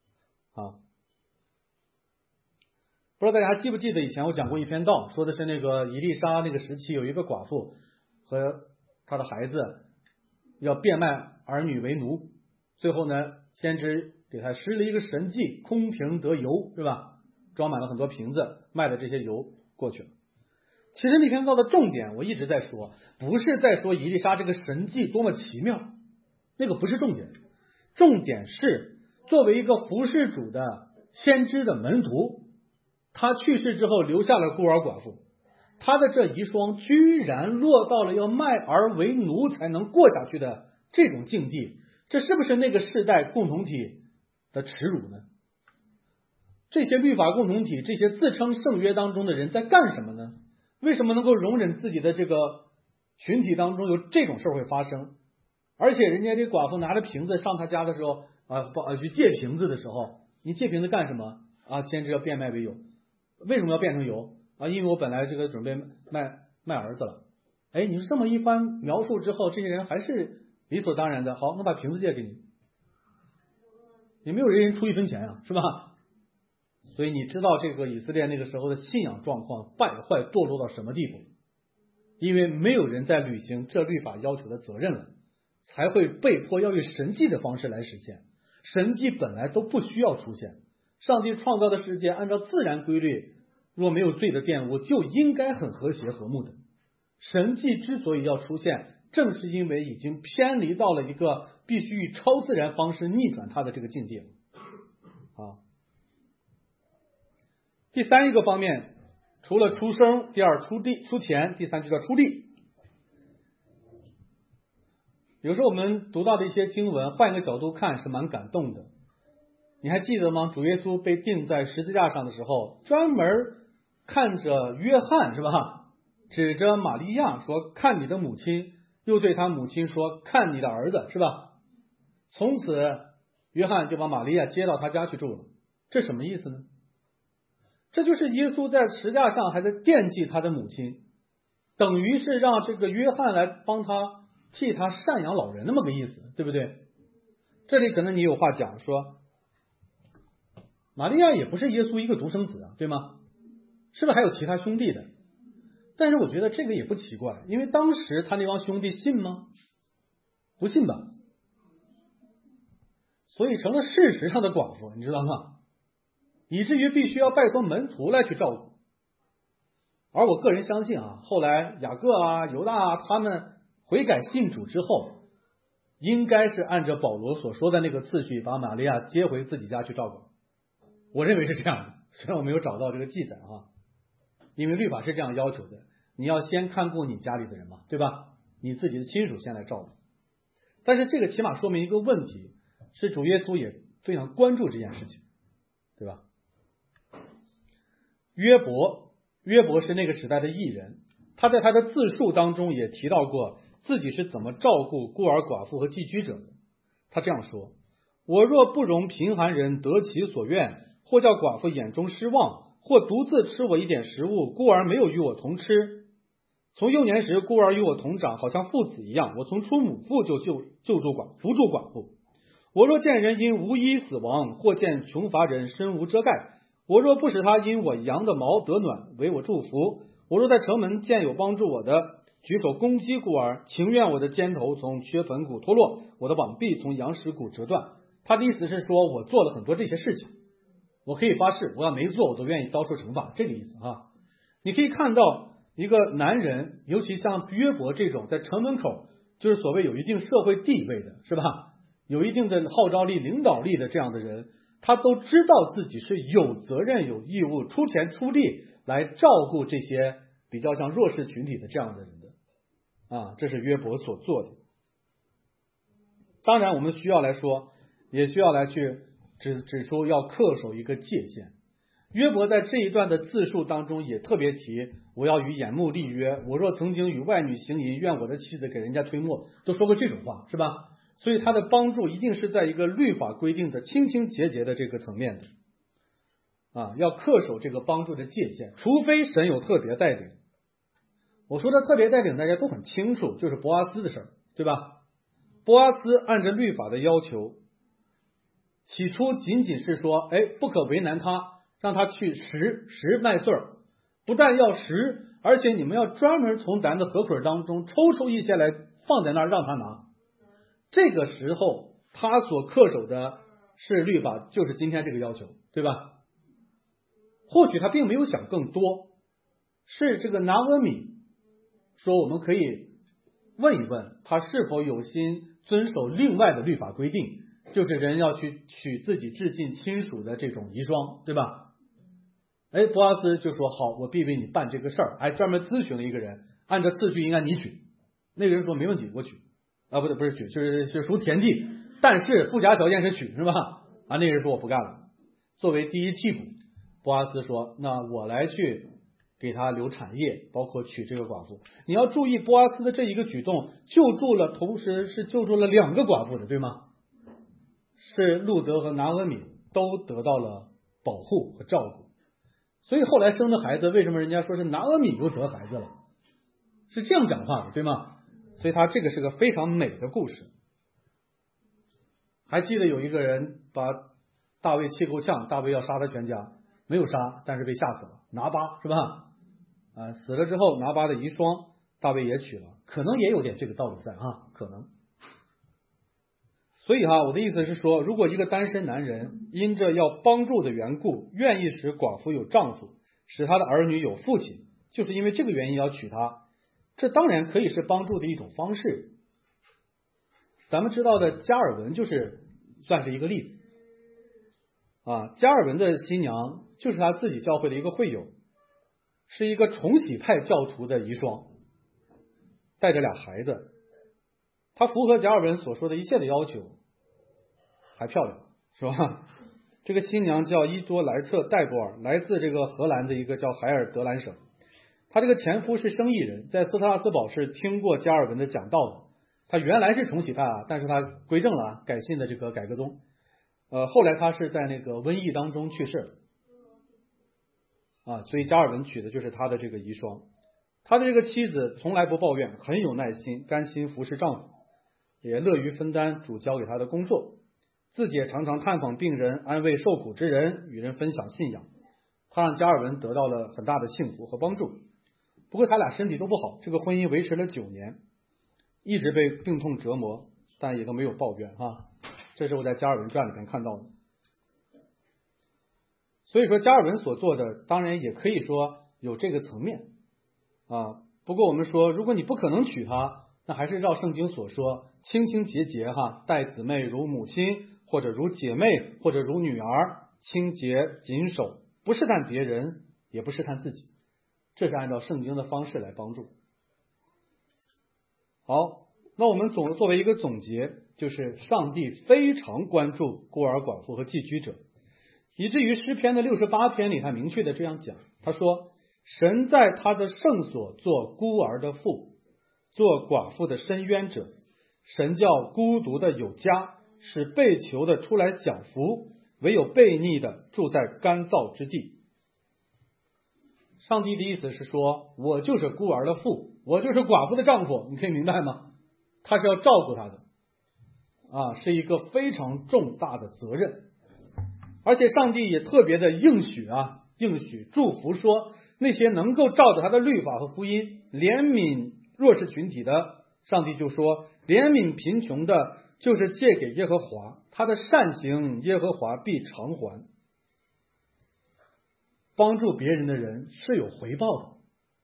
不知道大家还记不记得以前我讲过一篇道，说的是那个以利沙那个时期有一个寡妇和她的孩子要变卖儿女为奴，最后呢先知给他施了一个神迹，空瓶得油，是吧？装满了很多瓶子，卖的这些油过去了。其实那篇道的重点我一直在说，不是在说以利沙这个神迹多么奇妙，那个不是重点，重点是作为一个服侍主的先知的门徒，他去世之后留下了孤儿寡妇，他的这遗孀居然落到了要卖儿为奴才能过下去的这种境地，这是不是那个世代共同体的耻辱呢？这些律法共同体，这些自称圣约当中的人在干什么呢？为什么能够容忍自己的这个群体当中有这种事会发生？而且人家这寡妇拿着瓶子上他家的时候去借瓶子的时候，你借瓶子干什么先知要变卖为油。为什么要变成油因为我本来这个准备卖儿子了。你说这么一番描述之后，这些人还是理所当然的，好，那把瓶子借给你，也没有人出一分钱是吧？所以你知道这个以色列那个时候的信仰状况败坏堕落到什么地步？因为没有人在履行这律法要求的责任了，才会被迫要以神迹的方式来实现。神迹本来都不需要出现，上帝创造的世界按照自然规律，若没有罪的玷污，就应该很和谐和睦的。神迹之所以要出现，正是因为已经偏离到了一个必须以超自然方式逆转它的这个境界第三一个方面，除了出生，第二出钱，第三就叫出力。有时候我们读到的一些经文，换一个角度看是蛮感动的。 你还记得吗？主耶稣被钉在十字架上的时候，专门看着约翰是吧？指着玛利亚说看你的母亲，又对他母亲说看你的儿子是吧？从此约翰就把玛利亚接到他家去住了。这什么意思呢？这就是耶稣在十字架上还在惦记他的母亲，等于是让这个约翰来帮他替他赡养老人那么个意思，对不对？这里可能你有话讲，说玛利亚也不是耶稣一个独生子啊，对吗？是不是还有其他兄弟的？但是我觉得这个也不奇怪，因为当时他那帮兄弟信吗？不信吧，所以成了事实上的寡妇，你知道吗？以至于必须要拜托门徒来去照顾。而我个人相信啊，后来雅各啊、犹大啊他们悔改信主之后，应该是按照保罗所说的那个次序，把玛利亚接回自己家去照顾。我认为是这样的，虽然我没有找到这个记载啊，因为律法是这样要求的，你要先看顾你家里的人嘛，对吧？你自己的亲属先来照顾。但是这个起码说明一个问题，是主耶稣也非常关注这件事情，对吧？约伯是那个时代的艺人，他在他的自述当中也提到过自己是怎么照顾孤儿寡妇和寄居者的。他这样说：我若不容贫寒人得其所愿，或叫寡妇眼中失望，或独自吃我一点食物，孤儿没有与我同吃。从幼年时孤儿与我同长，好像父子一样，我从出母腹就扶助寡妇。我若见人因无衣死亡，或见穷乏人身无遮盖，我若不使他因我羊的毛得暖，为我祝福。我若在城门见有帮助我的，举手攻击孤儿，情愿我的肩头从缺盆骨脱落，我的膀臂从羊石骨折断。他的意思是说，我做了很多这些事情，我可以发誓，我要没做我都愿意遭受惩罚，这个意思啊。你可以看到一个男人，尤其像约伯这种在城门口就是所谓有一定社会地位的，是吧？有一定的号召力、领导力的这样的人，他都知道自己是有责任、有义务出钱出力来照顾这些比较像弱势群体的这样的人的啊，这是约伯所做的。当然我们需要来说，也需要来去指出要恪守一个界限。约伯在这一段的自述当中也特别提，我要与眼目立约，我若曾经与外女行淫，愿我的妻子给人家推磨，都说过这种话，是吧？所以他的帮助一定是在一个律法规定的清清洁洁的这个层面的啊，要恪守这个帮助的界限，除非神有特别带领。我说的特别带领大家都很清楚，就是波阿斯的事儿，对吧？波阿斯按照律法的要求，起初仅仅是说，不可为难他，让他去拾麦穗儿，不但要拾，而且你们要专门从咱的禾捆当中抽出一些来放在那儿让他拿。这个时候他所恪守的是律法，就是今天这个要求，对吧？或许他并没有想更多，是这个拿俄米说我们可以问一问他是否有心遵守另外的律法规定，就是人要去娶自己至近亲属的这种遗孀，对吧？波阿斯就说好，我必为你办这个事儿，还专门咨询了一个人，按照次序应该你娶。那个人说没问题，我娶啊，不是娶，就是属田地，但是附加条件是娶，是吧？啊，那个人说我不干了。作为第一替补，波阿斯说那我来去给他留产业，包括娶这个寡妇。你要注意波阿斯的这一个举动，同时是救助了2个寡妇的，对吗？是路德和拿俄米都得到了保护和照顾。所以后来生的孩子，为什么人家说是拿俄米又得孩子了？是这样讲话的，对吗？所以他这个是个非常美的故事。还记得有一个人把大卫气够呛，大卫要杀他全家，没有杀，但是被吓死了，拿巴，是吧？死了之后，拿巴的遗孀大卫也娶了，可能也有点这个道理在啊，可能。所以我的意思是说，如果一个单身男人因着要帮助的缘故，愿意使寡妇有丈夫，使他的儿女有父亲，就是因为这个原因要娶她，这当然可以是帮助的一种方式。咱们知道的加尔文就是算是一个例子啊。加尔文的新娘就是他自己教会的一个会友，是一个重洗派教徒的遗孀，带着2孩子。他符合加尔文所说的一切的要求，还漂亮，是吧？ 这个新娘叫伊多莱特·戴博尔，来自这个荷兰的一个叫海尔德兰省。他这个前夫是生意人，在斯特拉斯堡是听过加尔文的讲道的。他原来是重启派但是他归正了改信的这个改革宗。后来他是在那个瘟疫当中去世所以加尔文娶的就是他的这个遗孀。他的这个妻子从来不抱怨，很有耐心，甘心服侍丈夫，也乐于分担主交给他的工作，自己也常常探访病人，安慰受苦之人，与人分享信仰。他让加尔文得到了很大的幸福和帮助。不过他俩身体都不好，这个婚姻维持了9年，一直被病痛折磨，但也都没有抱怨这是我在加尔文传里面看到的。所以说加尔文所做的当然也可以说有这个层面不过我们说，如果你不可能娶她，那还是照圣经所说，清清洁洁待姊妹如母亲，或者如姐妹，或者如女儿，清洁谨守，不试探别人，也不试探自己。这是按照圣经的方式来帮助。好，那我们作为一个总结，就是上帝非常关注孤儿寡妇和寄居者，以至于诗篇的68篇里他明确的这样讲，他说，神在他的圣所做孤儿的父，做寡妇的伸冤者，神叫孤独的有家，使被囚的出来享福，唯有悖逆的住在干燥之地。上帝的意思是说，我就是孤儿的父，我就是寡妇的丈夫，你可以明白吗？他是要照顾他的是一个非常重大的责任。而且上帝也特别的应许祝福说，那些能够照着他的律法和福音怜悯弱势群体的，上帝就说，怜悯贫穷的就是借给耶和华，他的善行耶和华必偿还。帮助别人的人是有回报的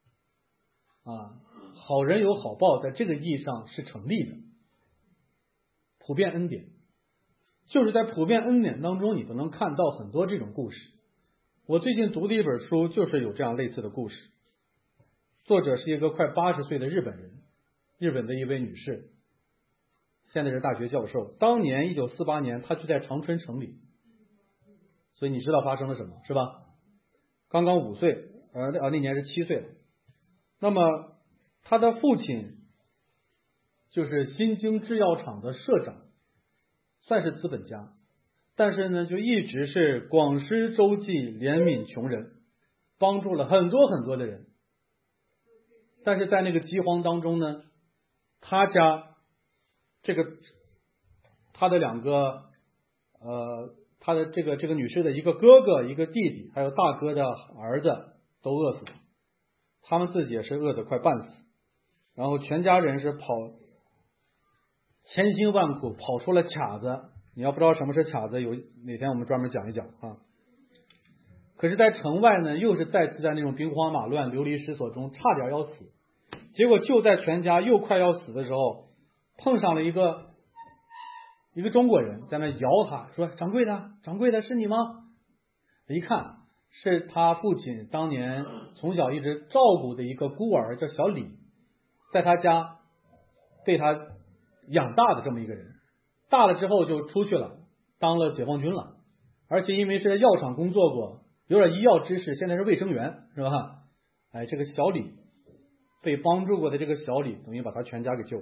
好人有好报，在这个意义上是成立的。普遍恩典，就是在普遍恩典当中，你都能看到很多这种故事。我最近读的一本书就是有这样类似的故事，作者是一个快80岁的日本人，日本的一位女士，现在是大学教授。当年1948年她就在长春城里，所以你知道发生了什么是吧？刚刚5岁，那年是7岁了。那么他的父亲就是新京制药厂的社长，算是资本家，但是呢就一直是广施周济，怜悯穷人，帮助了很多很多的人。但是在那个饥荒当中呢，他家他的2个他的这个女士的一个哥哥一个弟弟还有大哥的儿子都饿死了，他们自己也是饿得快半死，然后全家人是千辛万苦跑出了卡子。你要不知道什么是卡子，有哪天我们专门讲一讲可是在城外呢，又是再次在那种兵荒马乱流离失所中差点要死，结果就在全家又快要死的时候，碰上了一个中国人在那摇他说，掌柜的是你吗？一看是他父亲当年从小一直照顾的一个孤儿，叫小李，在他家被他养大的这么一个人，大了之后就出去了，当了解放军了，而且因为是在药厂工作过，有点医药知识，现在是卫生员是吧？这个小李被帮助过的这个小李等于把他全家给救了。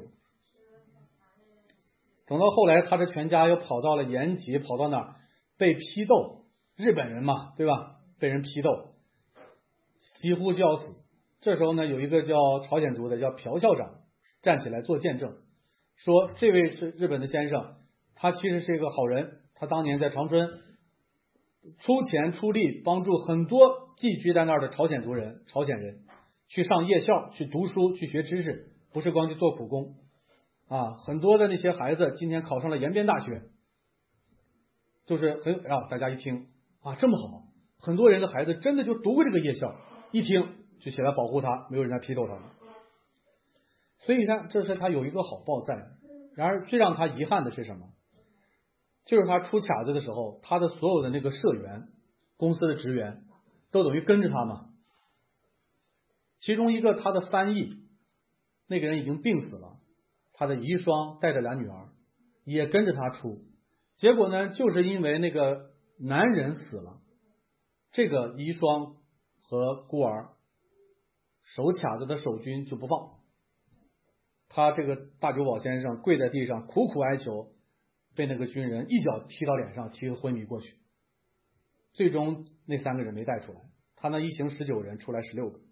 等到后来他的全家又跑到了延吉，跑到哪儿被批斗，日本人嘛对吧，被人批斗几乎就要死。这时候呢有一个叫朝鲜族的叫朴校长站起来做见证，说这位是日本的先生，他其实是一个好人，他当年在长春出钱出力帮助很多寄居在那儿的朝鲜人去上夜校，去读书，去学知识，不是光去做苦工很多的那些孩子今天考上了延边大学，就是大家一听这么好，很多人的孩子真的就读过这个夜校，一听就起来保护他，没有人来批斗他们。所以呢，这是他有一个好报在。然而最让他遗憾的是什么？就是他出卡子的时候，他的所有的那个社员公司的职员都等于跟着他嘛。其中一个他的翻译，那个人已经病死了，他的遗孀带着2女儿也跟着他出。结果呢，就是因为那个男人死了，这个遗孀和孤儿手卡着的守军就不放。他这个大久保先生跪在地上苦苦哀求，被那个军人一脚踢到脸上，踢得昏迷过去。最终那3个人没带出来，他那一行19人出来16个。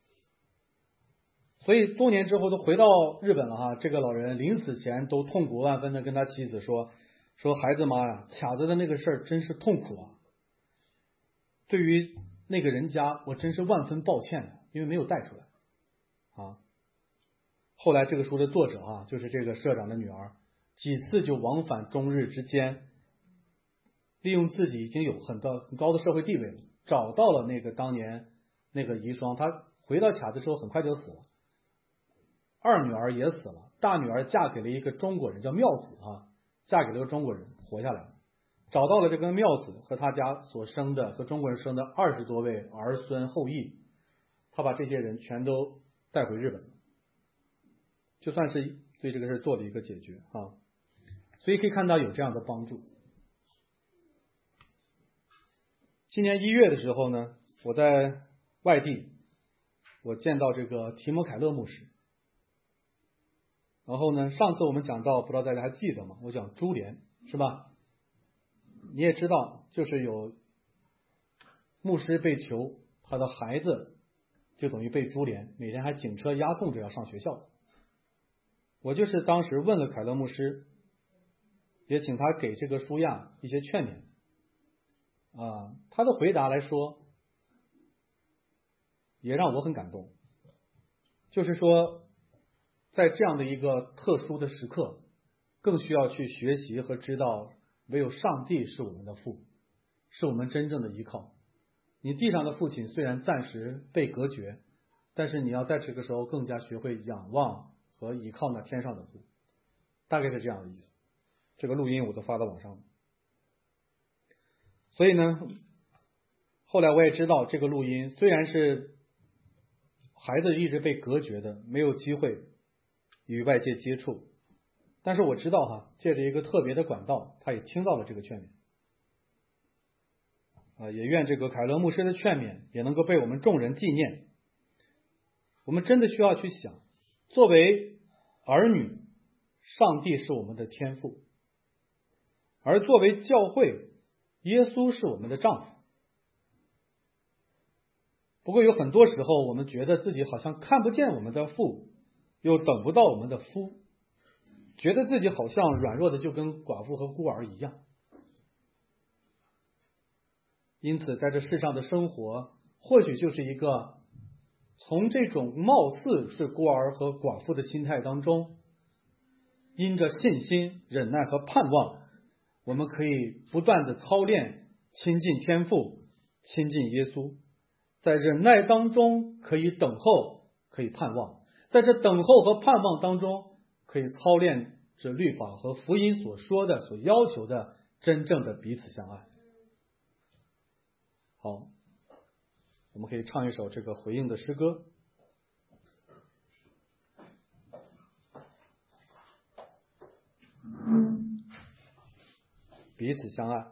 所以多年之后都回到日本了哈，这个老人临死前都痛苦万分的跟他妻子说孩子妈呀，卡着的那个事儿真是痛苦啊，对于那个人家我真是万分抱歉的，因为没有带出来啊。后来这个书的作者啊，就是这个社长的女儿，几次就往返中日之间，利用自己已经有很高的社会地位了，找到了那个当年那个遗孀。他回到卡子之后很快就死了，二女儿也死了，大女儿嫁给了一个中国人叫妙子啊，嫁给了个中国人活下来了，找到了这个妙子和他家所生的和中国人生的20多位儿孙后裔，他把这些人全都带回日本，就算是对这个事做了一个解决啊。所以可以看到有这样的帮助。今年1月的时候呢，我在外地，我见到这个提摩凯勒牧师。然后呢，上次我们讲到，不知道大家还记得吗？我讲株连是吧？你也知道，就是有牧师被囚，他的孩子就等于被株连，每天还警车押送着要上学校的。我就是当时问了凯勒牧师，也请他给这个书亚一些劝勉啊，他的回答来说也让我很感动，就是说在这样的一个特殊的时刻，更需要去学习和知道，唯有上帝是我们的父，是我们真正的依靠。你地上的父亲虽然暂时被隔绝，但是你要在这个时候更加学会仰望和依靠那天上的父，大概是这样的意思。这个录音我都发到网上了。所以呢，后来我也知道这个录音虽然是孩子一直被隔绝的，没有机会与外界接触，但是我知道哈，借着一个特别的管道，他也听到了这个劝勉也愿这个凯勒牧师的劝勉也能够被我们众人纪念。我们真的需要去想，作为儿女，上帝是我们的天父，而作为教会，耶稣是我们的丈夫。不过有很多时候我们觉得自己好像看不见我们的父，又等不到我们的夫，觉得自己好像软弱的就跟寡妇和孤儿一样。因此在这世上的生活或许就是一个从这种貌似是孤儿和寡妇的心态当中，因着信心、忍耐和盼望，我们可以不断的操练亲近天父，亲近耶稣，在忍耐当中可以等候，可以盼望，在这等候和盼望当中可以操练这律法和福音所说的、所要求的真正的彼此相爱。好，我们可以唱一首这个回应的诗歌。彼此相爱。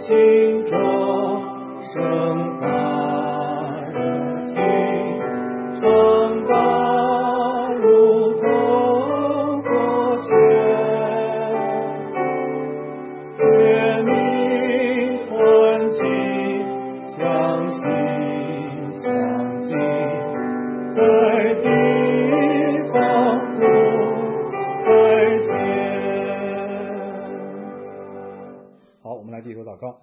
心中盛开的情，长大如同火焰，甜蜜欢喜，相心相近，在地仿佛在天。好，我们来低头祷告。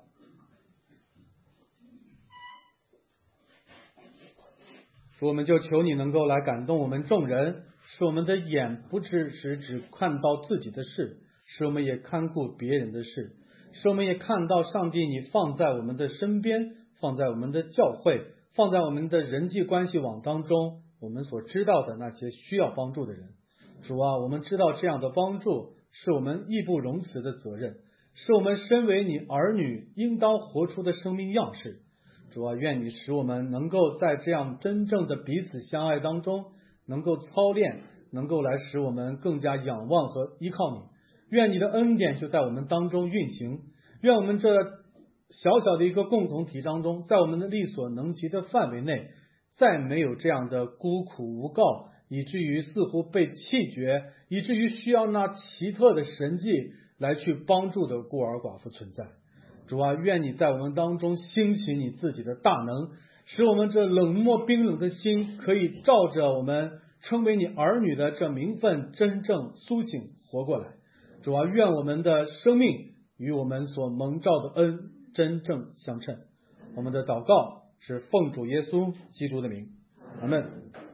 主，我们就求你能够来感动我们众人，使我们的眼不只看到自己的事，使我们也看顾别人的事，使我们也看到上帝你放在我们的身边，放在我们的教会，放在我们的人际关系网当中，我们所知道的那些需要帮助的人。主啊，我们知道这样的帮助是我们义不容辞的责任，是我们身为你儿女应当活出的生命样式。主啊，愿你使我们能够在这样真正的彼此相爱当中能够操练，能够来使我们更加仰望和依靠你。愿你的恩典就在我们当中运行，愿我们这小小的一个共同体当中，在我们的力所能及的范围内，再没有这样的孤苦无告，以至于似乎被弃绝，以至于需要那奇特的神迹来去帮助的孤儿寡妇存在。主啊，愿你在我们当中兴起你自己的大能，使我们这冷漠冰冷的心可以照着我们称为你儿女的这名分真正苏醒活过来。主啊，愿我们的生命与我们所蒙召的恩真正相称。我们的祷告是奉主耶稣基督的名，阿们。